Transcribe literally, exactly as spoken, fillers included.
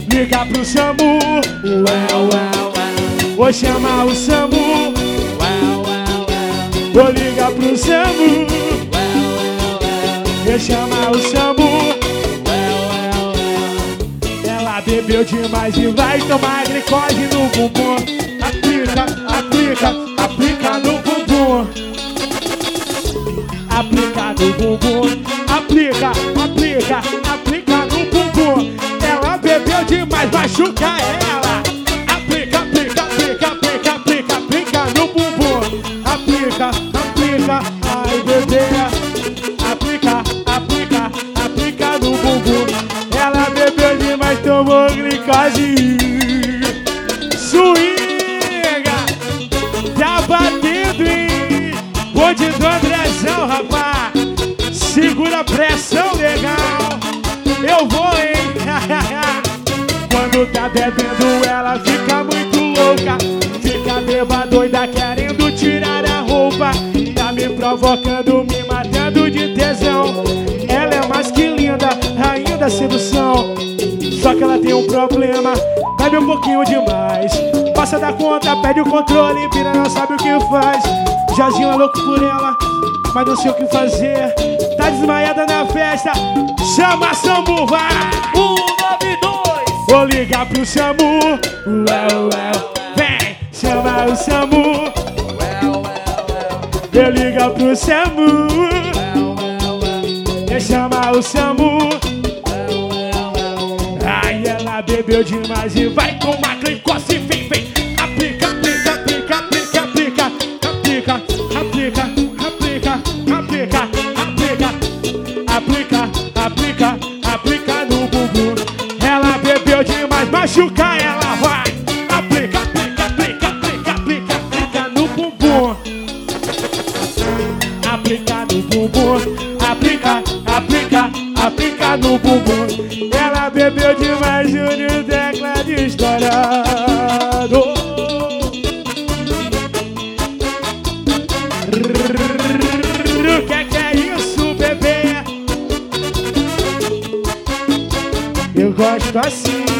Liga pro SAMU, uau, uau, uau. Vou chamar o SAMU, uau, uau, uau. Vou ligar pro SAMU, uau, uau, uau. Vou chamar o SAMU, uau, uau, uau. Ela bebeu demais e vai tomar glicose no bumbum. Aplica, aplica, aplica no bumbum. Aplica no bumbum. Aplica, aplica, aplica no bumbum. Ela bebeu demais, machuca ela. Aplica, aplica, aplica, aplica, aplica, aplica no bumbum. Aplica, aplica, ai bebê. Aplica, aplica, aplica no bumbum. Ela bebeu demais, tomou glicose. Swinga, tá batendo, hein? Bonde do Andrezão, rapaz. Segura a pressão, legal. Eu vou, hein? Quando tá bebendo, ela fica muito louca. Fica beba doida, querendo tirar a roupa. Tá me provocando, me matando de tesão. Ela é mais que linda, rainha da sedução. Só que ela tem um problema, bebe um pouquinho demais. Passa da conta, perde o controle, pira, não sabe o que faz. Jazinho é louco por ela, mas não sei o que fazer. Tá desmaiada na festa, chama a SAMU, vai! Um, nove, dois. Vou ligar pro SAMU, uau, uau. Vem, chama o SAMU, Uau, uau, uau. vou ligar pro SAMU, Uau, uau, uau. vou chamar o SAMU. Uau, uau, uau. Aí ela bebeu demais e vai com uma glicose, vem, vem. Aplica, aplica, aplica, aplica, aplica, aplica, aplica, aplica, aplica, aplica, aplica, aplica, aplica no bumbum. Ela bebeu demais, machuca ela, vai. Aplica, aplica, aplica, aplica, aplica, aplica no bumbum. Aplica no bumbum, aplica, aplica, aplica no bumbum. Ela bebeu demais, Júnior teclado estourado. Que que é isso, bebê? Eu gosto assim.